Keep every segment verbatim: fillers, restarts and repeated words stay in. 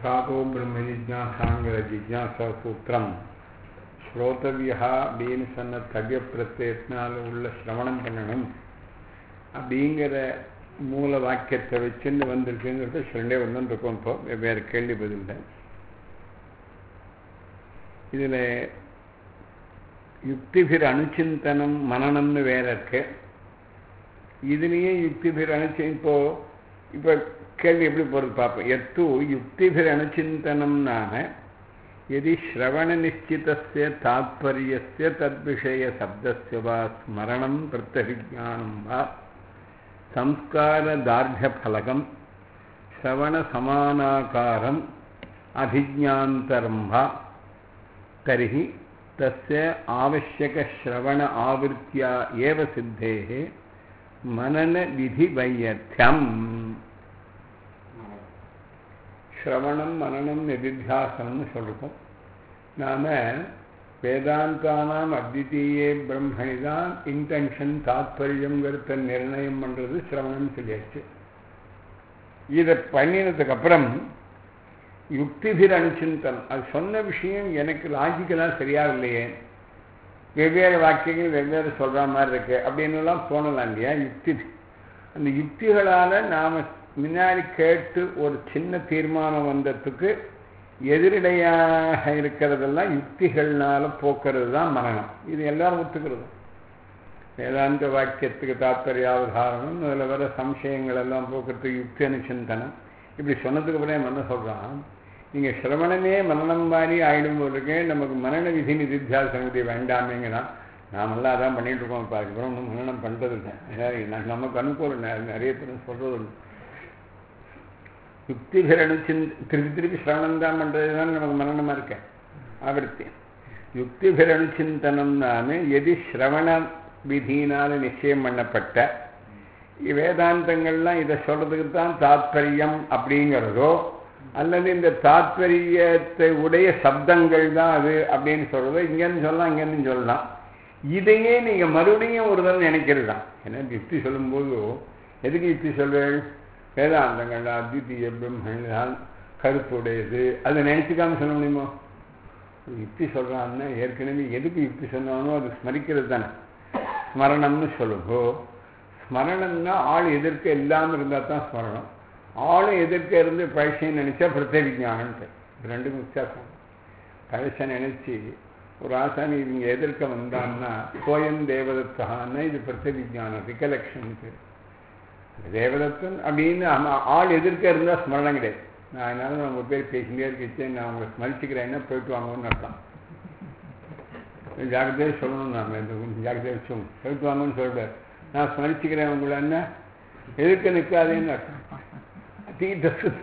அதாதோ பிரம்ம ஜிஜ்ஞாசாங்கிற ஜிஜ்ஞாசா சூத்திரம் ஸ்ரோதவியா அப்படின்னு சொன்ன தவ்ய பிரத்யத்தினால உள்ள சிரவணம் பண்ணணும் அப்படிங்கிற மூல வாக்கியத்தை வச்சுன்னு வந்திருக்குங்கிறத சொல்லிட்டே வந்துன்னு இருக்கோம். இப்போ வெவ்வேறு கேள்வி பதில் இதில் யுக்திபிர் அனுச்சிந்தனம் மனநம்னு வேற இருக்கு. இதுலேயே யுக்திபிர் அனுச்சி இப்போ இப்போ கேள்வி எப்படி போகிறது பார்ப்போம். எத்து யுக்திபிர் அனுச்சிந்தனம்னான यदि श्रवणनिश्चितस्य तात्पर्यस्य तद्विषय शब्दस्य वा स्मरणं प्रत्यभिज्ञानं वा संस्कारदार्ढ्यफलकं श्रवणसमानाकारम् अभिज्ञान्तरं वा तर्हि तस्य आवश्यकश्रवण आवृत्त्या एव सिद्धेः मननविधिवैयथ्यम्. श्रवणम मननम निधिध्यासनम சொல்றோம். நாம வேதாந்தானாம் அத்விதீயே பிரம்மணி தான் இன்டென்ஷன் தாத்பரியம்ங்கிறத நிர்ணயம் பண்ணுறது சிரவணம் சொல்லியாச்சு. இதை பண்ணினதுக்கு அப்புறம் யுக்திபிர் அனுச்சிந்தனம், அது சொன்ன விஷயம் எனக்கு லாஜிக்கலாக சரியாக இல்லையே, வெவ்வேறு வாக்கியங்கள் வெவ்வேறு சொல்கிற மாதிரி இருக்கு அப்படின்னுலாம் தோணலாம் இல்லையா. யுக்தி அந்த யுக்திகளால் நாம் முன்னாடி கேட்டு ஒரு சின்ன தீர்மானம் வந்ததுக்கு எதிரடையாக இருக்கிறதெல்லாம் யுக்திகள்னால போக்குறது தான் மனனம். இது எல்லாரும் ஒத்துக்கிறது. வேதாந்த வாக்கியத்துக்கு தாத்பரியாவதாரணம், அதில் வர சம்சயங்கள் எல்லாம் போக்குறதுக்கு யுக்தி அனுச்சிந்தனம். இப்படி சொன்னதுக்கு அப்புறம் என்ன சொல்கிறான், நீங்கள் சிரவணமே மனநம் மாதிரி ஆகிடும் போதுக்கு நமக்கு மனன விதி நிதித்தியாசன விதி வேண்டாமேங்கிறான். நாமெல்லாம் அதான் பண்ணிகிட்டு இருக்கோம். இப்போ அதுக்கப்புறம் ஒன்றும் மனநம் பண்ணுறது இல்லை. நமக்கு அனுகூலம் நிறைய பேர் சொல்கிறது உண்டு. யுக்திபிர் அனுச்சிந்த திருப்பி திருப்பி சிரவணம் தான் பண்ணுறது தான் நமக்கு மனநமாக இருக்கேன் ஆவர்த்தி. யுக்திபிர் அனுச்சிந்தனம்னாமே எதி சிரவண விதியினால் நிச்சயம் பண்ணப்பட்ட வேதாந்தங்கள்லாம் இதை சொல்கிறதுக்கு தான் தாத்பரியம் அப்படிங்கிறதோ, அல்லது இந்த தாத்பரியத்தை உடைய சப்தங்கள் தான் அது அப்படின்னு சொல்கிறதோ, இங்கேன்னு சொல்லலாம் இங்கேன்னு சொல்லலாம். இதையே நீங்கள் மறுபடியும் ஒரு தடவை நினைக்கிறது தான். ஏன்னா யுக்தி சொல்லும்போது எதுக்கு யுக்தி சொல்வேள், வேதாந்தங்கள் அத்விதீய பிரம்மன் கருத்துடையது, அதை நினைச்சுக்காம சொல்ல முடியுமோ. யுக்தி சொல்கிறான்னா ஏற்கனவே எதுக்கு யுக்தி சொன்னானோ அது ஸ்மரிக்கிறது தானே ஸ்மரணம்னு சொல்லுங்கோ. ஸ்மரணம்னா ஆள் எதிர்க்க இல்லாமல் இருந்தால் தான் ஸ்மரணம். ஆளும் எதிர்க்க இருந்து பழசையும் நினச்சா பிரத்யவிஜானம்ட்டு ரெண்டுக்கும் வித்தியாசம். பழசை நினச்சி ஒரு ஆசாமி இவங்க எதிர்க்க வந்தான்னா கோயம் தேவதத்தான்னா இது பிரத்யவிஜானம், ரிகலெக்ஷன் பேர். தேவதத்தன் அப்படின்னு ஆள் எதிர்க்க இருந்தால் ஸ்மரணம் கிடையாது. நான் அதனால நான் உங்கள் பேர் பேசிகிட்டே இருக்கேன், நான் உங்களை ஸ்மரிச்சுக்கிறேன்னா போயிட்டு வாங்கன்னு அர்த்தம். ஜாக்கிரதையாக சொல்லணும். நாம் இந்த ஜாக்கிரதையாக சொல்லணும். போயிட்டு வாங்கன்னு சொல்லிட்டார். நான் ஸ்மரிச்சுக்கிறேன் உங்களை என்ன எதிர்க்க நிற்காதேன்னு அர்த்தம். தீர்த்த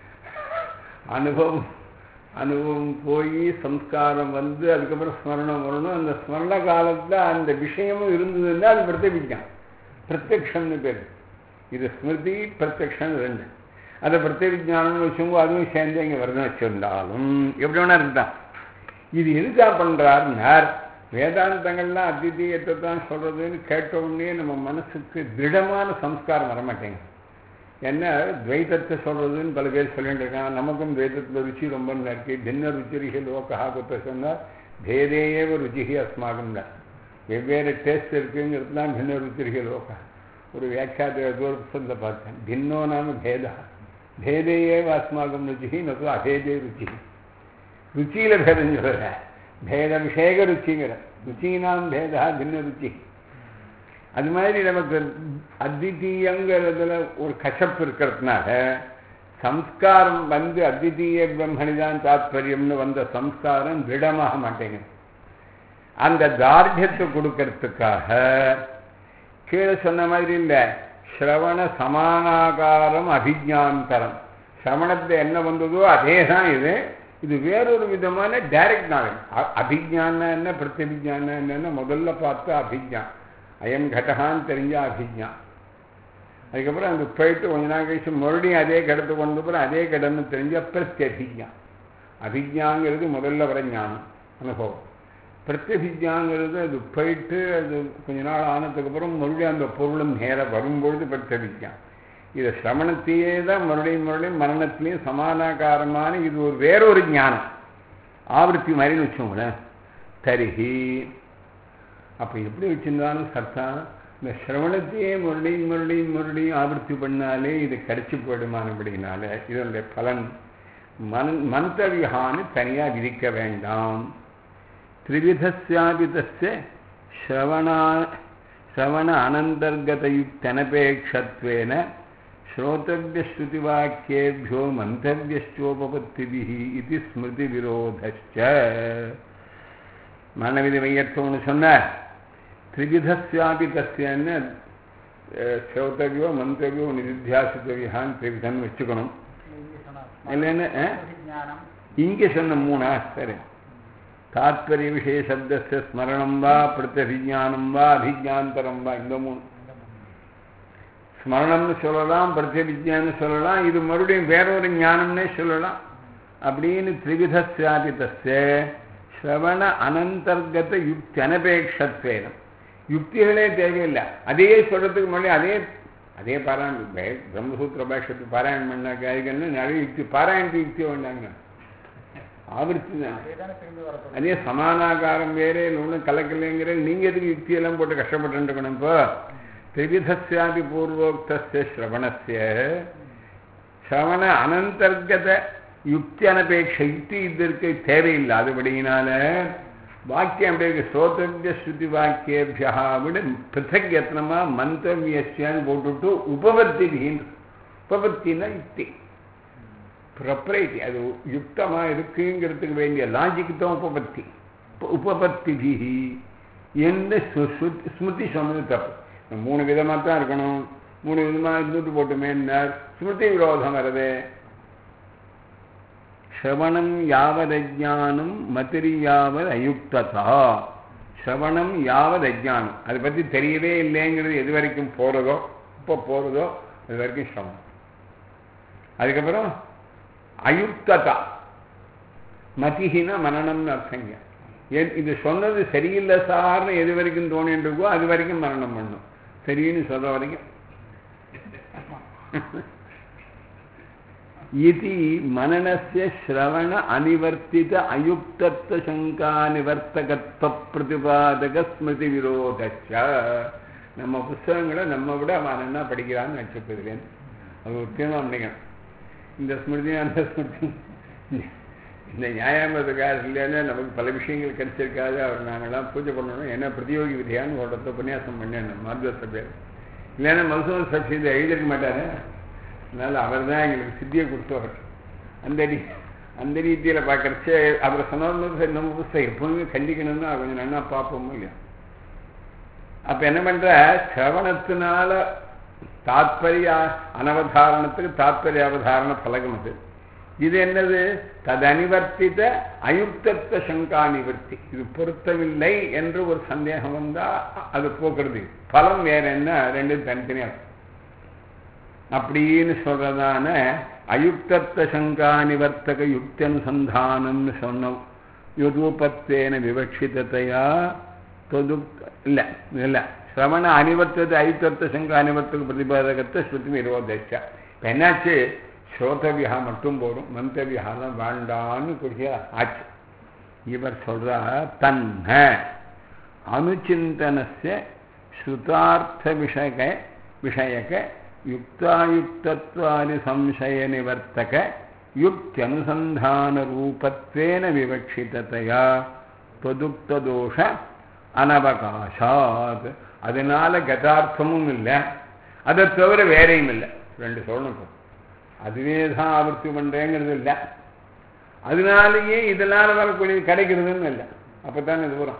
அனுபவம் அனுபவம் போய் சம்ஸ்காரம் வந்து அதுக்கப்புறம் ஸ்மரணம் வரணும். அந்த ஸ்மரண காலத்தில் அந்த விஷயமும் இருந்ததுன்னா அது பிரத்யபிக்கான், பிரத்யக்ஷம்னு பேர். இது ஸ்மிருதி பிரத்யக்ஷம் ரெண்டு. அதை பிரத்யவிஜானம்னு வச்சுங்க, அதுவும் சேர்ந்து இங்கே வருதுன்னு வச்சுருந்தாலும் எப்படி வேணா இருந்தான். இது எதுக்காக பண்ணுறாருன்னார், வேதாந்தங்கள்லாம் அத்விதீயத்தை தான் சொல்கிறதுன்னு கேட்ட உடனே நம்ம மனசுக்கு திடமான சம்ஸ்காரம் வரமாட்டேங்க. என்ன துவைத்தத்தை சொல்கிறதுன்னு பல பேர் சொல்லிட்டு இருக்கான். நமக்கும் துவைத்தத்தில் ருச்சி ரொம்ப இருக்குது. பின்ன ருச்சிரிகை லோகா கொத்த சொன்னால் பேதேயேவ ருச்சிகி அஸ்மாகம்னா வெவ்வேறு டேஸ்ட் இருக்குங்கிறதுலாம் பின்ன ருச்சிரிகை லோகா. ஒரு வியாக்கியாத புத்தகத்தில் பார்த்தேன். பின்னோ நாம பேதா பேதையே அஸ்மாகம் ருச்சி நோ அபேதே ருச்சி. ருச்சியில் பேதம் சொல்கிற பேத விஷேக ருச்சிங்கிற ருச்சினாம் பேதா பின்ன ருச்சி. அது மாதிரி நமக்கு அத்விதீயங்கிறதுல ஒரு கசப்பு இருக்கிறதுனால சம்ஸ்காரம் வந்து அத்விதீய பிரம்மணிதான் தாத்பரியம்னு வந்த சம்ஸ்காரம் திடமாக மாட்டேங்குது. அந்த தார்டியத்தை கொடுக்கறதுக்காக கீழே சொன்ன மாதிரி இல்லை, ஸ்ரவண சமானாகாரம் அபிஜாந்தரம். சிரவணத்தில் என்ன வந்ததோ அதே தான் இது. இது வேறொரு விதமான டைரக்ட் நாலேஜ். அபிஜானா என்ன பிரத்யபிஜானா என்னன்னா முதல்ல பார்த்து அபிஜான் அயம் கடகான்னு தெரிஞ்ச அபிஜான். அதுக்கப்புறம் அங்கே போயிட்டு கொஞ்ச நாள் கழிச்சு மறுபடியும் அதே கடத்து கொண்டு போகிற அதே கடன்னு தெரிஞ்ச பிரத்யபிஜான். அபிஜாங்கிறது முதல்ல வர ஞானம் அனுபவம். பிரத்யபிஜாங்கிறது அது போயிட்டு அது கொஞ்ச நாள் ஆனதுக்கப்புறம் மறுபடியும் அந்த பொருளும் நேராக வரும்பொழுது பிரத்யபிஜான். இது சிரவணத்தையே தான் மறுபடியும் மறுபடியும் மரணத்திலையும் சமானாகாரமான இது ஒரு வேறொரு ஞானம் ஆவர்த்தி மாதிரின்னு வச்சோங்களேன். தரிகி அப்போ எப்படி வச்சிருந்தாலும் சர்த்தா இந்த சிரவணத்தையே மறுபடியும் மறுபடியும் மறுபடியும் ஆவர்த்தி பண்ணாலே இது கடிச்சு போயிடுமானபடினால இதனுடைய பலன் மன் மந்தவியான்னு தனியாக விதிக்க வேண்டாம். திரிவிதஸ்யாபிதஸ்ய ஸ்ரவணா ஸ்ரவண அனந்தர்கதயுக்தனபேட்சத்வேன ஸ்ரோதவ்யஸ்ருதிவாக்கியேभ्यो மந்தவ்யஸ்சோபபத்திபிஹி இது ஸ்மிருதி விரோதஸ்ச. மரணவிதி மையத்தோன்னு சொன்னார். திரிவிதஸ்யாபி தஸ்யன்னு ஸ்ரோதவியோ மந்தவியோ நிதித்தியாசித்தவியான்னு திரிவிதன்னு வச்சுக்கணும். இல்லைன்னு இங்கே சொன்ன மூணா சரி. தாத்பரிய விஷய சப்தஸ்ய ஸ்மரணம் வா பிரத்யபிஜானம் வா அபிஜாந்தரம் வா இந்த மூணு. ஸ்மரணம்னு சொல்லலாம், பிரத்யபிஜான்னு சொல்லலாம், இது மறுபடியும் வேறொரு ஞானம்னே சொல்லலாம். அப்படின்னு திரிவிதஸ்யாபி தஸ்ய ஸ்ரவண அனந்தர்கத யுக்தி அனபேட்சத்வேனம் யுக்திகளே தேவையில்லை. அதே சொல்றதுக்கு முன்னாடி அதே அதே பாராயணம் பிரம்மசூத்திர பாஷத்து பாராயணம் பண்ணாக்க அதுக்கு நிறைய யுக்தி பாராயணத்து யுக்தி வேண்டாங்க ஆவர்த்தி தான். அதே சமானாகாரம் வேறே ஒன்றும் கலக்கலைங்கிற நீங்கள் எதுக்கு யுக்தியெல்லாம் போட்டு கஷ்டப்பட்டு இருக்கணும். இப்போ திரிவிதஸ்யாபி பூர்வோக்தஸ்ய ஸ்ரவணஸ்ய ஸ்ரவண அனந்தர்கத யுக்தி அனபேட்ச யுக்தி இதற்கு தேவையில்லை. அதுபடியினால வாக்கியம் அப்படி இருக்கு. ஸ்ரோதவ்ய ஸ்ருதி வாக்கியேபியா விட பிருத்தக் யத்னமா மந்தவியஸ்யான்னு போட்டுவிட்டு உபபத்தி உபபத்தின்னா யுக்தி ப்ரொப்ரைட்டி அது யுக்தமாக இருக்குங்கிறதுக்கு வேண்டிய லாஜிக்கு தான் உபபத்தி. உபபத்தி என்று ஸ்மிருதி சொன்னது தப்பு. மூணு விதமாக தான் இருக்கணும். மூணு விதமாக இருந்துட்டு போட்டுமே ஸ்மிருதி விரோதம் வருது. ஸ்ரவணம் யாவதஜானம் மதிரியாவது அயுக்ததா. ஸ்ரவணம் யாவது அஜானம் அதை பற்றி தெரியவே இல்லைங்கிறது எது வரைக்கும் போகிறதோ இப்போ போகிறதோ அது வரைக்கும் ஸ்ரவணம். அதுக்கப்புறம் அயுக்ததா மதிஹினா மரணம்னு அர்த்தங்க. ஏன் இது சொன்னது சரியில்லை சார்னு எது வரைக்கும் தோணிட்டு இருக்கோ அது வரைக்கும் மரணம் பண்ணும். சரின்னு சொல்ற வரைக்கும் இது மனனஸ்ய ஸ்ரவண அனிவர்த்தித அயுக்தத்வ சங்கா நிவர்த்தகத்வ பிரதிபாதக ஸ்மிருதி விரோதச்ச. நம்ம புஸ்தகங்களை நம்ம விட அவன் என்ன படிக்கிறான்னு நினச்சிப்பதுலேன் அது முக்கியமாக பண்ணிக்கணும். இந்த ஸ்மிருதி அந்த ஸ்மிருதி இந்த நியாயமதுக்காக இல்லைன்னா நமக்கு பல விஷயங்கள் கிடைச்சிருக்காது. அவர் நாங்கள்லாம் பூஜை பண்ணணும். ஏன்னா பிரதியோகி விதியான்னு ஒரு இடத்த உபன்யாசம் பண்ணேன் மார்க சபையில். இல்லைன்னா மதுசூத சபை இதை எழுதிருக்க மாட்டாரு. அதனால் அவர் தான் எங்களுக்கு சித்தியை கொடுத்தவர். அந்த ரீ அந்த ரீதியில் பார்க்குறச்சு அவரை சொன்னது சரி நம்ம புஸ்தகம் எப்போதுமே கண்டிக்கணும்னா கொஞ்சம் நல்லா பார்ப்போமோ இல்லையா. அப்போ என்ன பண்ணுற சிரவணத்தினால தாத்பரிய அனவதாரணத்துக்கு தாத்பரிய அவதாரண பழகம் அது. இது என்னது தது அனிவர்த்தித அயுக்தத்வ சங்கா நிவர்த்தி. இது பொருத்தமில்லை என்று ஒரு சந்தேகம் வந்தால் அது போக்குறது. பலம் வேற என்ன ரெண்டு தனித்தனியாக அப்படின்னு சொல்றதான அயுக்தத்வ சங்கா நிவர்த்தக யுக்தனுசந்தானம்னு சொன்னோம். யுதூபத்தேன விவக்ஷிதத்தையா தொதுக் இல்லை இல்லை சிரவண அனிவர்த்தது அயுக்தத்வ சங்கா அனிவர்த்தக பிரதிபாதகத்தை ஸ்ருதி விரோதச்சா. இப்போ என்னாச்சு ஸ்ரோதவியா மட்டும் போடும் மந்தவியாலாம் வேண்டான்னு குறியா ஆச்சு. இவர் சொல்றா தன்ன அனுச்சிந்தனஸ்ய ஸ்ருதார்த்த விஷய விஷயக யுக்தாயுக்தத்வானி சம்சய நிவர்த்தக யுக்தியனுசந்தான ரூபத்வேன விவக்ஷிதத்தையா தொதுக்ததோஷ அனவகாசாத். அதனால கதார்த்தமும் இல்லை, அதை தவிர வேறையும் இல்லை. ரெண்டு சொல்லணும். அதுவே தான் ஆவர்த்தி பண்ணுறேங்கிறது இல்லை, அதனாலேயே இதனால் வரக்கூடிய கிடைக்கிறதுன்னு இல்லை. அப்போ தான் இது வரும்.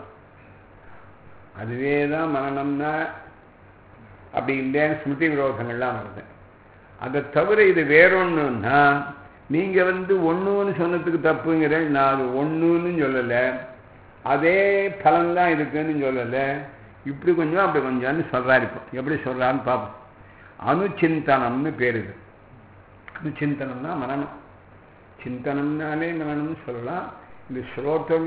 அதுவே தான் மரணம்னா அப்படி இல்லைன்னு ஸ்மிருதி விரோதங்கள்லாம் வருது. அதை தவிர இது வேறொன்றுன்னா நீங்கள் வந்து ஒன்றுன்னு சொன்னதுக்கு தப்புங்கிற. நான் அது ஒன்றுன்னு சொல்லலை, அதே பலன்தான் இருக்குன்னு சொல்லலை. இப்படி கொஞ்சம் அப்படி கொஞ்சம்னு சொல்கிறாரு. இப்போ எப்படி சொல்கிறான்னு பார்ப்போம். அனுச்சிந்தனம்னு பேர். இது அனுச்சிந்தனம்னா மரணம். சிந்தனம்னாலே மரணம்னு சொல்லலாம். இந்த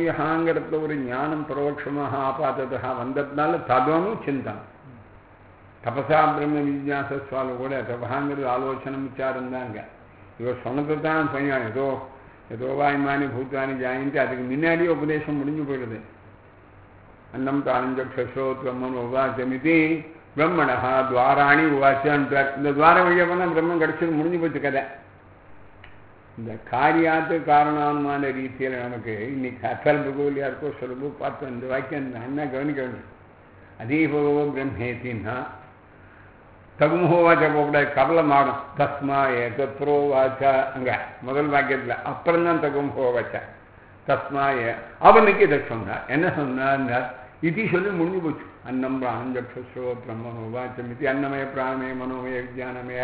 ஸ்ரோதவியாங்கிறதுல ஒரு ஞானம் பரோட்சமாக ஆபாததாக வந்ததுனால ததனு சிந்தனம். தபசா பிரம்ம விஜயாசஸ்வால கூட தபாங்கிறது ஆலோசனை விசாரம் தாங்க. இவர் சொன்னதை தான் பையன் ஏதோ ஏதோ வாய்மானி பூத்தானி ஜாயின்ட்டு அதுக்கு முன்னாடியே உபதேசம் முடிஞ்சு போயிடுது. அன்னம் தானஞ்சக்ஷோத்ரம்மன் உவாச்சமிதி பிரம்மணா துவாராணி உவாச்சான்றார். இந்த துவார வழியாக போனால் பிரம்மன் கிடைச்சது முடிஞ்சு போச்சு கதை. இந்த காரியாத்து காரணமான ரீதியில் நமக்கு இன்னைக்கு அசல் பகவல் யாருக்கோ சொல்லுபோ பார்த்தோம். இந்த வாக்கியம் அண்ணா கவனிக்க வேண்டும். அதே பகவோ பிரம்மேத்தின்னா தகுமோவாச்சா போகக்கூடாது, கவலை மாடும். தஸ்மா ஏ தத்ரோ வாச்சா அங்கே முதல் வாக்கியத்தில் அப்புறம்தான் தகுமோவாச்சா தஸ்மா ஏ அவனுக்கு இதை சொன்னார். என்ன சொன்னார்? இது சொல்லி முடிஞ்சு போச்சு. அன்னம் பிராணம் சக்ஷோ பிரம்மனோ வாச்சமிதி அன்னமய பிராணமய மனோமய விஜயானமய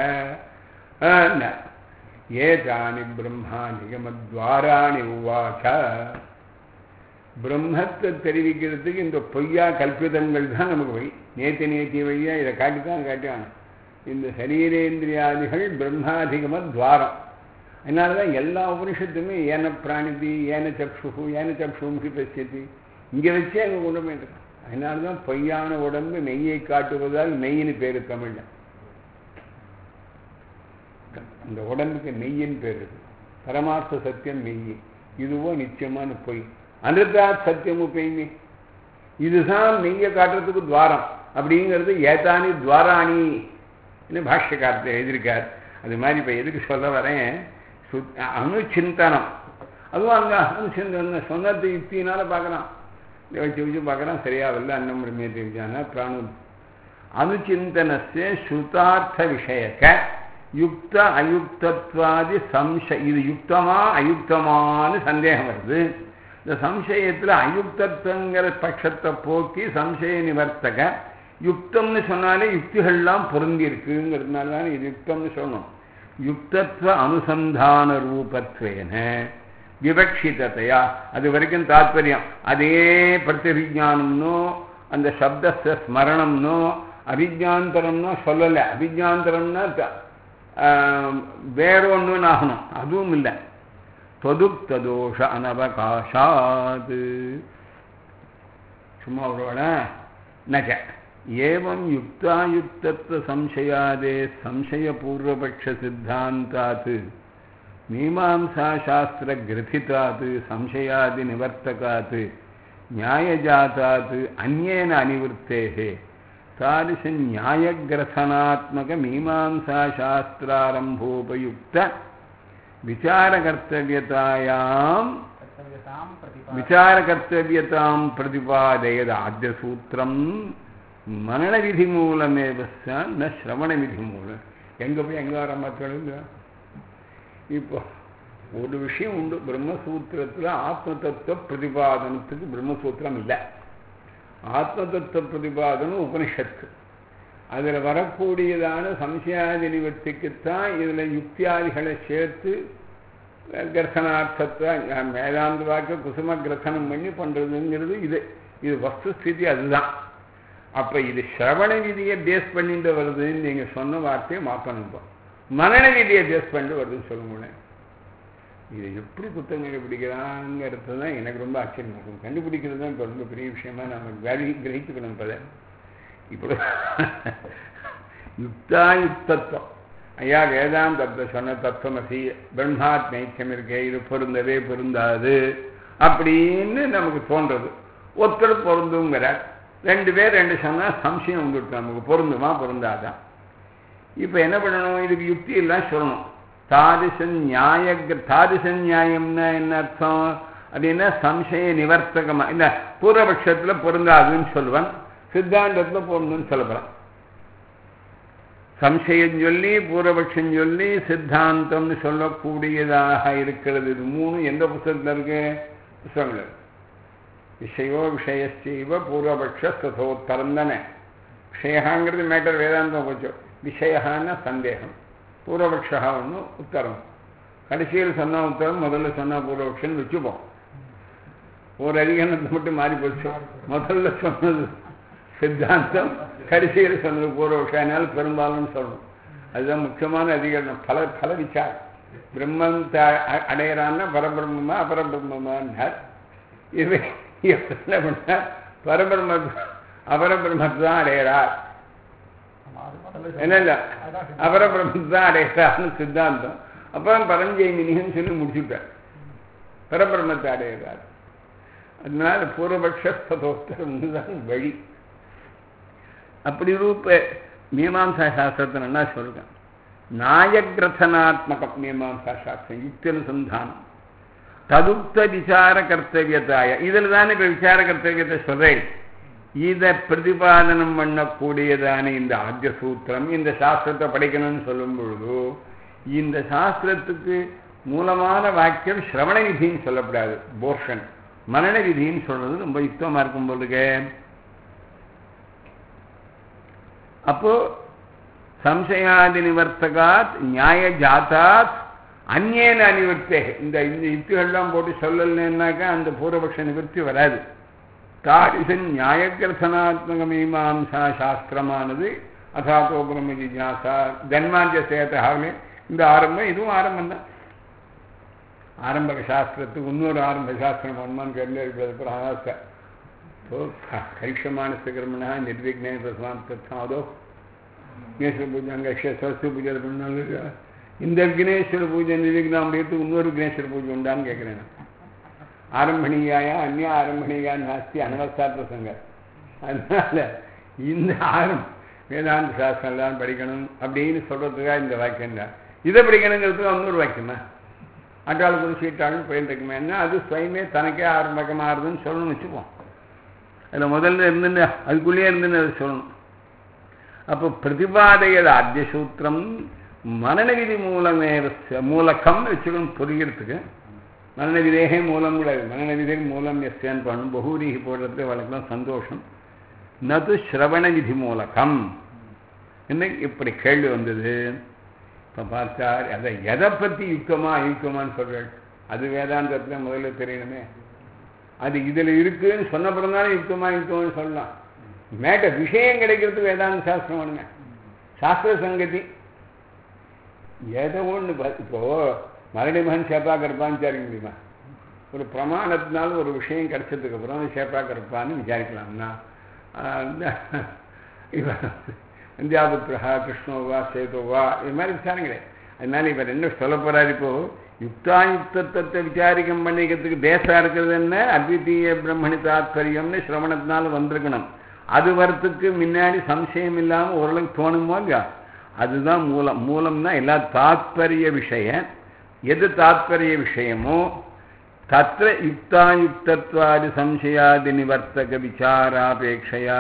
ஏதானி பிரம்மா நிகமத்வாராணி உவாச்ச. பிரம்மத்தை தெரிவிக்கிறதுக்கு இந்த பொய்யா கல்பிதங்கள் தான் நமக்கு வழி. நேத்தி நேத்தி வழியா இதை காட்டித்தான் காட்டுவாங்க. இந்த சரீரேந்திரியாதிகள் பிரம்மாதிகம துவாரம். அதனால தான் எல்லா உபனிஷத்துமே ஏன பிராணிதி ஏன சக்ஷு ஏன சக்ஷுமுகி பசியத்தி இங்கே வச்சே அங்கே கொண்டு போயிட்டு. அதனால தான் பொய்யான உடம்பு நெய்யை காட்டுவதால் நெய்யின்னு பேர் தமிழ்ல. அந்த உடம்புக்கு நெய்யின் பேர் இருக்கு. பரமார்த்த சத்தியம் நெய், இதுவோ நிச்சயமான பொய். அனிருத்தா சத்தியமும் பெய்மி, இதுதான் நெய்யை காட்டுறதுக்கு துவாரம் அப்படிங்கிறது ஏதானி துவாராணி பாஷ்யக்காரத்தை எழுதியிருக்கார். அது மாதிரி இப்போ எதுக்கு சொல்ல வரேன், அணுச்சிந்தனம். அதுவும் அங்கே அணுச்சிந்தனம் சொன்னது யுக்தினால பார்க்கலாம், வச்சு வச்சு பார்க்கலாம். சரியாவில்லை. அன்னம் பிரம்மேதி விஜான பிராணு அணுச்சிந்தனஸ்ய ஸ்ருதார்த்த விஷயக்க யுக்த அயுக்தத்வாதி சம்சய. இது யுக்தமா அயுக்தமானு சந்தேகம் வருது. இந்த சம்சயத்தில் அயுக்தத்துவங்கிற பட்சத்தை போக்கி சம்சய நிவர்த்தக யுக்தம்னு சொன்னாலே யுக்திகள்லாம் பொருந்தி இருக்குங்கிறதுனால தான் இது யுக்தம்னு சொல்லணும். யுக்தத்துவ அனுசந்தான ரூபத்வேன விவக்ஷிதத்தையா, அது வரைக்கும் தாத்பரியம். அதே பிரதிவிஜானம்னோ அந்த சப்த ஸ்மரணம்னோ அபிஜாந்தரம்னோ சொல்லலை. அபிஜாந்தரம்னா வேற ஒன்றுன்னு ஆகணும், அதுவும் இல்லை. தொதுக்த தோஷ அனவகாஷாது. சும்மா ஒருவட நச்ச ஏவம் யுக்தாயுக்தத்துவ சம்சயாதே சம்சய பூர்வபக்ஷ சித்தாந்தாத் மீமாம்சா சாஸ்திர கிரதிதாத் சம்சயாதி நிவர்த்தகாத் நியாயஜாதாத் அந்யேன அனிவృத்தேஹே தாரிச நியாயகிரசனாத்மக மீமாம்சா சாஸ்திராரம்போபயுக்த விசாரகர்த்தவியதாயாம் விசாரகர்த்தவியதாம் பிரதிபாதயத ஆத்ய சூத்திரம் மரண விதி மூலமேவஸ்தான் ந சிரவண விதி மூலம். எங்கே போய் எங்கே வர மாற்றங்க. இப்போ ஒரு விஷயம் உண்டு, பிரம்மசூத்திரத்தில் ஆத்ம தத்துவ பிரதிபாதனத்துக்கு பிரம்மசூத்திரம் இல்லை. ஆத்ம தத்துவ பிரதிபாதனம் உபனிஷத்து. அதில் வரக்கூடியதான சம்சயாதி நிவர்த்திக்குத்தான் இதில் யுக்தியாதிகளை சேர்த்து கிரசனார்த்தத்தை வேதாந்த வாக்க குசும கிரசனம் பண்ணி பண்ணுறதுங்கிறது இது. இது வஸ்துஸ்திதி அதுதான். அப்போ இது சிரவண விதியை பேஸ் பண்ணிட்டு வருதுன்னு நீங்கள் சொன்ன வார்த்தையை மாற்றணும். இப்போ மரண விதியை பேஸ் பண்ணிட்டு வருதுன்னு சொல்லுங்களேன். இதை எப்படி புத்தகம் கண்டுபிடிக்கிறாங்கிறது தான் எனக்கு ரொம்ப ஆச்சரியம் இருக்கும். கண்டுபிடிக்கிறது தான் இப்போ ரொம்ப பெரிய விஷயமா நம்ம வேலை கிரகிச்சுக்கணும். இப்போ இப்படி யுக்தாயுக்தத்துவம் ஐயா வேதாந்தத்தை சொன்ன தத்துவமசி பிரம்மாத் நைக்கியம் இருக்கே, இது பொருந்தவே பொருந்தாது அப்படின்னு நமக்கு தோன்றது. ஒருத்தர் பொருந்துங்கிறார், ரெண்டு பேர் ரெண்டு சொன்னால் சம்சயம் வந்துவிட்டு நமக்கு பொருந்துமா பொருந்தாதான். இப்போ என்ன பண்ணணும், இதுக்கு யுக்தி எல்லாம் சொல்லணும். தாரிச நியாய தாரிச நியாயம்னா என்ன அர்த்தம் அப்படின்னா சம்சய நிவர்த்தகமாக இல்லை, பூர்வபட்சத்தில் பொருந்தாதுன்னு சொல்லுவேன், சித்தாந்தத்தில் பொருந்துன்னு சொல்லப்போம். சம்சயம் சொல்லி பூர்வபட்சம் சொல்லி சித்தாந்தம்னு சொல்லக்கூடியதாக இருக்கிறது. இது மூணு எந்த புத்தகத்தில் இருக்கு? புத்தகங்கள் இருக்கு. விஷயோ விஷயஸ்தீவ பூர்வபக்ஷ ததோத்தரம் தானே. விஷயங்கிறது மேட்டர் வேதாந்தம் கொஞ்சம், விஷயன்னா சந்தேகம், பூர்வபக்ஷா ஒன்று உத்தரம். கடைசியில் சொன்ன உத்தரம் முதல்ல சொன்ன பூர்வபக்ஷன்னு வச்சுப்போம். ஒரு அதிகரணத்தை மட்டும் மாறி போச்சு. முதல்ல சொன்னது சித்தாந்தம், கடைசியில் சொன்னது பூர்வபக்ஷானால் பெரும்பாலும் சொல்லணும். அதுதான் முக்கியமான அதிகரணம். பல பல விசாரம். பிரம்மம் த அடையிறான்னா பரபிரம்மமா அபரபிரம்மமான்னார். இது என்ன பண்ணார், பரபிரம்ம அபரபிரம்மத்தை தான் அடையிறார். என்ன இல்லை அபரபிரம்மத்தை தான் அடையிறான்னு சித்தாந்தம். அப்புறம் பரஞ்செய்மினின்னு சொல்லி முடிச்சுட்டார், பரபிரம்மத்தை அடையிறார். அதனால பூர்வபக்ஷஸ்தோத்தரம் தான் வழி. அப்படி ரூப மீமாம்சா சாஸ்திரத்தை நல்லா சொல்றேன். நாயகிரதனாத்மகம் மீமாம்சா சாஸ்திரம் யுக்தியனுசந்தானம் ததுக்த விசார கர்த்தவியத்தாய. இதில் தானே இப்போ விசார கர்த்தவியத்தை சொல்றேன். இதை பிரதிபாதனம் பண்ணக்கூடியதான இந்த ஆத்திய சூத்திரம் இந்த சாஸ்திரத்தை படிக்கணும்னு சொல்லும் பொழுது இந்த சாஸ்திரத்துக்கு மூலமான வாக்கியம் சிரவண விதின்னு சொல்லப்படாது, போர்ஷன் மரண விதின்னு சொல்றது ரொம்ப யுக்தமா இருக்கும் போலுக்கு. அப்போ சம்சயாதி நிவர்த்தகாத் நியாய ஜாத்தாத் அந்நேன அனிவர்த்தே. இந்த இந்த யுக்திகள்லாம் போட்டு சொல்லலைன்னாக்கா அந்த பூர்வபக்ஷ நிவர்த்தி வராது. தாரிசன் நியாயகிரதனாத்மக மீமாம்சா சாஸ்திரமானது அதாத்தோ பிரம்ம ஜிஜாசா ஜன்மாந்திய சேதாவே இந்த ஆரம்பம் இதுவும் ஆரம்பம் தான். ஆரம்ப சாஸ்திரத்துக்கு இன்னொரு ஆரம்ப சாஸ்திரம் ஒன்மான் கேள்வி இருக்கிறது ஆசை. கரிஷமான சிகரமனா நிர்விக்னே பிரசாந்தோ விக்னேஸ்வர பூஜை அங்கே சரஸ்வதி பூஜை பண்ணாலும் இந்த விக்னேஸ்வர பூஜை நிர்விக்னாம்பேத்து இன்னொரு விக்னேஸ்வர பூஜை உண்டான்னு கேட்குறேன். ஆரம்பணியாயா அந்நிய ஆரம்பணியா நாஸ்தி அனவஸ்தா பிரசங்க. அதனால இந்த ஆரம் வேதாந்த சாஸ்திரம் எல்லாம் படிக்கணும் அப்படின்னு சொல்றதுக்காக இந்த வாக்கியம் தான். இதை படிக்கணுங்கிறதுக்கு இன்னொரு வாக்கியமா அட்டாளுக்கு ஒரு சீட்டாலும் போயிருக்குமே என்ன அது சுயமே தனக்கே ஆரம்பமாக ஆறுதுன்னு சொல்லணும்னு வச்சுப்போம். அதில் முதல்ல இருந்துன்னு அதுக்குள்ளேயே இருந்துன்னு அதை சொல்லணும். அப்போ பிரதிபாதையது ஆத்திய சூத்திரம் மரண விதி மூலமே மூலக்கம்னு வச்சுக்கணும் புரிகிறதுக்கு. மரண விதேகே மூலம் கிடையாது, மரண விதை மூலம் எஸ்யான்னு பண்ணணும். பகூரிகி போடுறதுக்கு அவளுக்குலாம் சந்தோஷம். நது ஸ்ரவண விதி மூலகம் என்ன இப்படி கேள்வி வந்தது. இப்போ பார்த்தா அதை எதை பற்றி யுக்தமா அயுக்தமானு சொல்கிறாள். அது வேதாந்தத்தில் முதல்ல தெரியணுமே. அது இதில் இருக்குன்னு சொன்ன பிறந்தாலும் யுக்தமா யுக்தம்னு சொல்லலாம். மேட்ட விஷயம் கிடைக்கிறது வேதாந்த சாஸ்திரம் ஒன்றுங்க. சாஸ்திர சங்கதி ஏதோ ஒன்று. இப்போ மரணி மகன் சேப்பாக இருப்பான்னு விசாரிக்க முடியுமா? ஒரு பிரமாணத்தினால ஒரு விஷயம் கிடைச்சதுக்கு அப்புறம் அது சேப்பாக இருப்பான்னு விசாரிக்கலாம்னா இந்தியாபுத்திரா கிருஷ்ணோவா சேதோவா இது மாதிரி விசாரம் கிடையாது. அதனால இவர் என்ன சொல்ல போறாரு, இப்போ யுக்தாயுக்தத்தை விசாரிக்கம் பண்ணிக்கிறதுக்கு தேசா இருக்கிறது என்ன அத்விதீய பிரம்மணி தாத்பரியம்னு சிரவணத்தினால வந்திருக்கணும். அது வரத்துக்கு முன்னாடி சம்சயம் இல்லாமல் ஓரளவுக்கு தோணுமோ இல்லையா, அதுதான் மூலம். மூலம்னா எல்லா தாத்பரிய விஷயம் எது தாத்பரிய விஷயமோ தத்ர யுக்தாயுக்தத்வாதி சம்சயாதி நிவர்த்தக விசாராபேட்சையா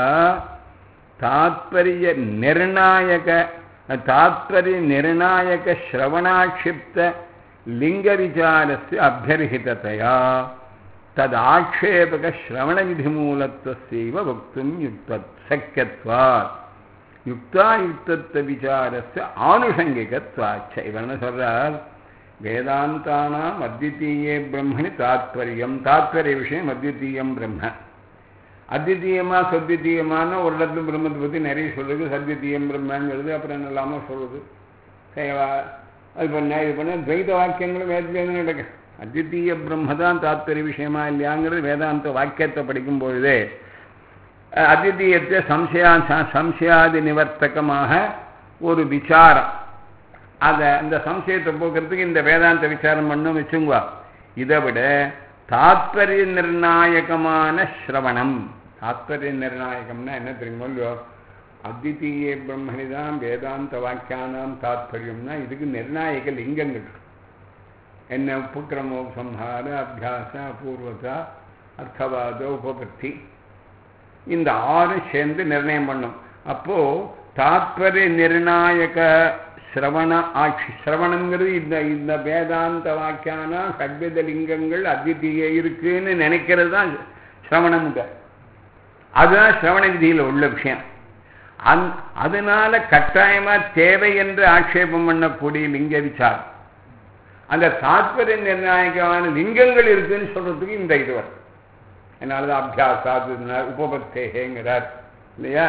தாத்பரிய நிர்ணாயக தாத்பரிய நிர்ணாயக ஸ்ரவணாட்சிப்த லிங்க விசாரஸ்ய அபியர்ஹிததையா தத் ஆக்ஷேபக ஸ்ரவண விதி மூலத்வஸ்யைவ வக்தும் யுக்த சக்கியத்வாத் யுக்தாயுக்தத்வ விசாரஸ்ய ஆனுஷங்கிகத்வாச்ச. இவர் என்ன சொல்றார், வேதாந்தானாம் அத்விதீயே பிரம்மணி தாத்பரியம். தாத்பரிய விஷயம் அத்விதீயம் பிரம்ம. அத்விதீயமா சத்விதீயமான ஒரு இடத்துல பிரம்மத்தை பற்றி நிறைய சொல்லுது. சத்விதீயம் பிரம்மன்னு சொல்லுது, அப்புறம் என்னெல்லாமோ சொல்லுது. சேவா அது பண்ண இது பண்ண துவைத வாக்கியங்களும் வேதத்துலேருந்து நடக்கு. அத்விதீய பிரம்ம தான் தாத்பரிய விஷயமா இல்லையாங்கிறது வேதாந்த வாக்கியத்தை படிக்கும் பொழுதே அத்விதீயத்தை சம்சயா சம்சயாதி நிவர்த்தகமாக ஒரு விசாரம், அதை அந்த சம்சயத்தை போக்குறதுக்கு இந்த வேதாந்த விசாரம் பண்ணும் வச்சுங்க. இதை விட தாத்பரிய நிர்ணாயகமான ஸ்ரவணம். தாத்பரிய நிர்ணாயகம்னா என்ன தெரியுமோ இல்லையோ, அத்விதீய பிரம்மணிதான் வேதாந்த வாக்கியானாம் தாத்பரியம்னா இதுக்கு நிர்ணாயக லிங்கங்கள் என்ன புத்திரமோ சம்ஹார அபியாச அபூர்வதா அர்த்தவாத உபபத்தி இந்த ஆறு சேர்ந்து நிர்ணயம் பண்ணும். அப்போ தாத்பரிய நிர்ணாயக சிரவண ஆட்சி சிரவணங்கிறது இந்த இந்த வேதாந்த வாக்கியானா சத்வித லிங்கங்கள் அத்விதீய இருக்குன்னு நினைக்கிறது தான் சிரவணம். அதுதான் சிரவண விதியில் உள்ள விஷயம். அந் அதனால கட்டாயமா தேவை என்று ஆட்சேபம் பண்ணக்கூடிய லிங்க விசாரம். அந்த தாத்பரிய நிர்ணாயகமான லிங்கங்கள் இருக்குன்னு சொல்றதுக்கு இந்த இது வரும். அதனாலதான் அபியாசாத் உபபத்தேங்கிறார் இல்லையா,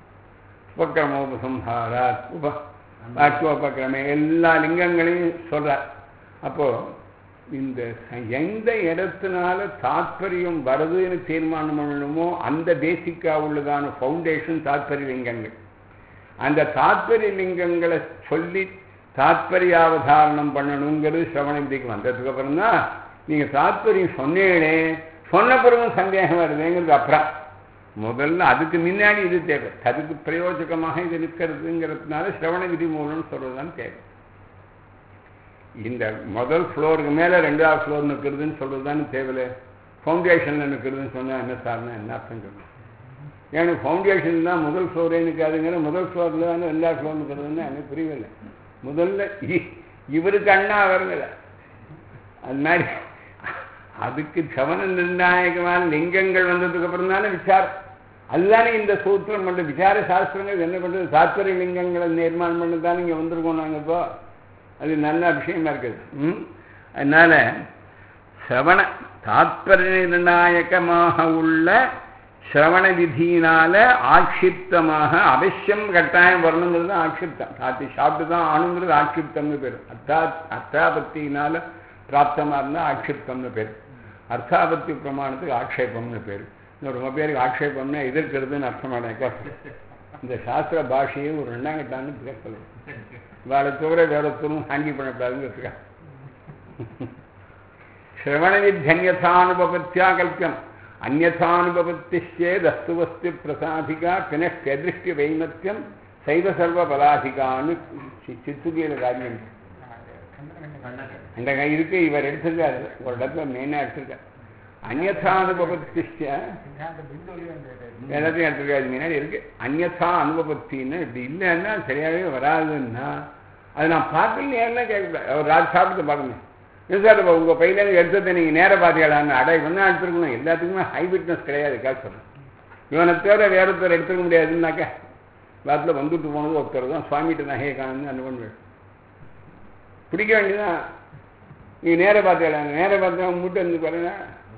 உபக்கிரமோபசம்ஹாராத் உப வாக்கியோபக்கிரமே எல்லா லிங்கங்களையும் சொல்றார். அப்போ இந்த எந்த இடத்தினால தாத்பரியம் வருதுன்னு தீர்மானம் பண்ணணுமோ அந்த பேசிக்கா உள்ளதான ஃபவுண்டேஷன் தாத்பரிய லிங்கங்கள். அந்த தாத்பரிய லிங்கங்களை சொல்லி தாத்பரியாவதாரணம் பண்ணணுங்கிறது சிரவண விதிக்கு வந்ததுக்கு அப்புறம் தான் நீங்கள் தாத்பரியம் சொன்னேனே சொன்ன பிறகும் சந்தேகம் வருதுங்கிறது அப்புறம் முதல்ல அதுக்கு முன்னாடி இது தேவை அதுக்கு பிரயோஜகமாக இது இருக்கிறதுங்கிறதுனால சிரவண விதி மூலம்னு சொல்றதுதான் தேவை இந்த முதல் ஃப்ளோருக்கு மேலே ரெண்டாவது ஃப்ளோர் நிற்கிறதுன்னு சொல்றது தானே தேவையில்லை ஃபவுண்டேஷனில் நிற்கிறதுன்னு சொன்னால் என்ன சார்னா என்ன அர்த்தம் சொல்லணும் ஏன்னா ஃபவுண்டேஷன் தான் முதல் ஃப்ளோரே நிற்காதுங்கிற முதல் ஃப்ளோரில் தானே ரெண்டாவது ஃப்ளோர் நிற்கிறதுன்னு எனக்கு புரியவில்லை முதல்ல இவருக்கு அண்ணா வருங்கல அது மாதிரி அதுக்கு சவன நிர்ணாயகமான லிங்கங்கள் வந்ததுக்கு அப்புறம் தானே விசாரம் அதுதானே இந்த சூத்திரம் பண்ண விசார சாஸ்திரங்கள் என்ன பண்ணுறது தாத்பரிய லிங்கங்களை நிர்மாணம் பண்ண தானே இங்கே வந்திருக்கோம் நாங்கள் இப்போ அது நல்ல விஷயமா இருக்குது ம் அதனால சிரவண தாத்பரிய நிர்ணாயகமாக உள்ள சிரவண விதியினால ஆட்சிப்தமாக அவசியம் கட்டாயம் வரணுங்கிறது ஆட்சிப்தம் தாத்தி சாப்பிட்டு தான் ஆணுங்கிறது ஆட்சிப்தம்னு பேர் அர்த்தா அர்த்தாபத்தியினால பிராப்தமாக இருந்தால் ஆட்சிப்தம்னு பேர் அர்த்தாபத்தி பிரமாணத்துக்கு ஆட்சேபம்னு பேர் இன்னும் ரொம்ப பேருக்கு ஆட்சேபம்னா எதிர்க்கிறதுன்னு அர்த்தமானக்கா இந்த சாஸ்திர பாஷையை ஒரு ரெண்டாங்கட்டான்னு பேசலாம் வேலை தவிர வேற ஒருத்தரும் ஹேண்டில் பண்ணக்கூடாதுங்கிறதுக்கா சிரவண வித்யன்யதானுபபத்தியா கல்பியம் அந்யதானுபபத்திச்சேத் அஸ்துவஸ்து பிரசாதிகா பினஷ்டதிருஷ்டி வைமத்தியம் சைவ சர்வ பலாதிகான்னு சித்துகையில காரியம் அந்த கை இருக்கு இவர் எடுத்திருக்காரு ஒரு இடத்துல மெயினாக எடுத்திருக்காரு அந்யதானுபபத்திச்ச எல்லாத்தையும் எடுத்திருக்காரு முன்னாடி இருக்கு அந்யதா அனுபபத்தின்னு இப்படி இல்லைன்னா சரியாகவே வராதுன்னா அது நான் பார்க்கலையா கேட்கக்கூடாது அவர் ராஜ் சாப்பிட்டு பார்க்கணும் இல்லை சார் இப்போ உங்கள் பையிலேருந்து எடுத்ததை நீங்கள் நேராக பார்த்தீங்களான்னு அடை இவன் தான் எடுத்துருக்கணும் எல்லாத்துக்குமே ஹை ஃபிட்னஸ் கிடையாது காசு சொல்கிறேன் இவனை தவிர வேற ஒருத்தர் எடுத்துக்க முடியாதுன்னாக்கா வாரத்தில் வந்துட்டு போனது ஒருத்தர் தான் சுவாமிகிட்ட நகையை காணுன்னு அந்த பண்ணு பிடிக்க வேண்டியதான் நீங்கள் நேராக பார்த்தீங்களா நேராக பார்த்தா மூட்டை இருந்து பாருங்க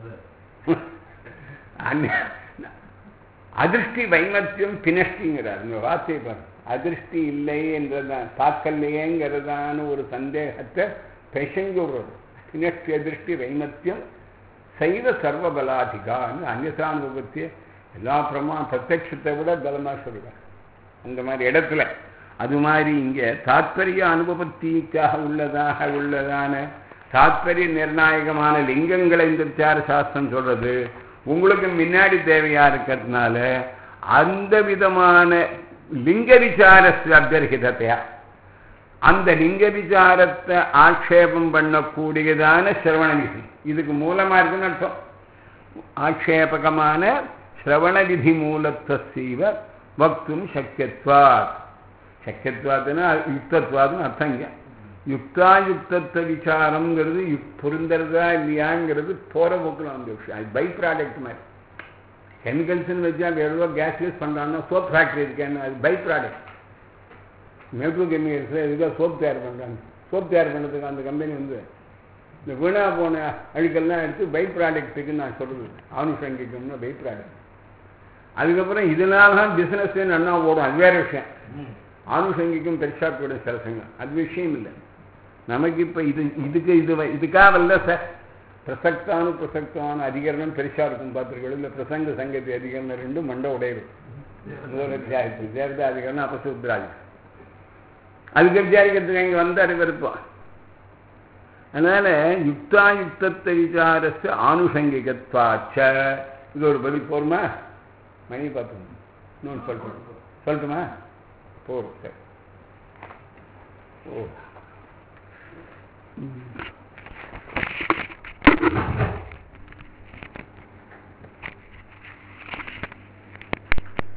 அதிருஷ்டி வைமத்தியம் பினஷ்டிங்கிறார் இந்த வார்த்தையை பாருங்க அதிருஷ்டி இல்லை என்றதான் தாக்கல்லையேங்கிறதான ஒரு சந்தேகத்தை பெசங்கி விடுறது பினஷ்டி அதிருஷ்டி வைமத்தியம் சைவ சர்வபலாதிகான்னு அந்நியசானுபவத்திய எல்லா பிரமா பிரத்யட்சத்தை விட பலமாக சொல்லுவார் அந்த மாதிரி இடத்துல அது மாதிரி இங்கே தாத்பரிய அனுபவத்திக்காக உள்ளதாக உள்ளதான தாத்பரிய நிர்ணாயகமான லிங்கங்களை இந்த விசார சாஸ்திரம் சொல்றது உங்களுக்கு முன்னாடி தேவையா இருக்கிறதுனால அந்த விதமான லிங்க விசாரத்தை அபியர்ஹிதத்தையா அந்த லிங்க விசாரத்தை ஆக்ஷேபம் பண்ணக்கூடியதான சிரவண விதி இதுக்கு மூலமா இருக்குன்னு அர்த்தம் ஆக்ஷேபகமான சிரவண விதி மூலத்தீவ வக்தும் சக்கியத்வாத் சக்கியத்வாத்துன்னா யுக்தத்வாதுன்னு அர்த்தம் இங்க யுக்தாயுக்தத்தை விசாரம்ங்கிறது பொருந்தறதா இல்லையாங்கிறது போற போக்குல அந்த விஷயம் அது பை ப்ராடக்ட் மாதிரி கெமிக்கல்ஸ்ன்னு வச்சா எவ்வளோ கேஸ் யூஸ் பண்ணுறாங்கன்னா சோப் ஃபேக்ட்ரி இருக்கேன்னு அது பை ப்ராடக்ட் மெட்ரோ கெமிக்கல்ஸில் எதுக்காக சோப் தயார் பண்ணுறாங்க சோப் தயார் பண்ணுறதுக்கு அந்த கம்பெனி வந்து இந்த வீணா போன அழுக்கெல்லாம் எடுத்து பை ப்ராடக்ட்டுக்கு நான் சொல்கிறது ஆணுஷங்கிக்கம்னா பை ப்ராடக்ட் அதுக்கப்புறம் இதனால தான் பிஸ்னஸ் நல்லா ஓடும் அது வேறு விஷயம் ஆணுஷங்கிக்கும் பெருசாக போயிடும் சில சங்கம் அது விஷயம் இல்லை நமக்கு இப்போ இது இதுக்கு இது இதுக்காக இல்லை சார் பிரசக்தானு பிரசக்தான அதிகரணம் பெருசாக இருக்கும் பார்த்துருக்கோம் இல்லை பிரசங்க சங்கத்தி அதிகரணம் ரெண்டும் மண்டை உடையிடும் முதல் அத்தியாயத்தில் தேர்தல் அதிகரணம் அபசூத்ராதி அதுக்கு விசாரிக்கிறதுக்கு இங்கே வந்தார் விருப்பம் அதனால் யுக்தாயுக்தத்தை விசாரத்து ஆணுஷங்கிகத்வாச்ச இது ஒரு பதில் போருமா மணி பார்த்துக்கணும் இன்னொன்று சொல்லட்டும் சொல்லட்டுமா போரும் சரி ஓ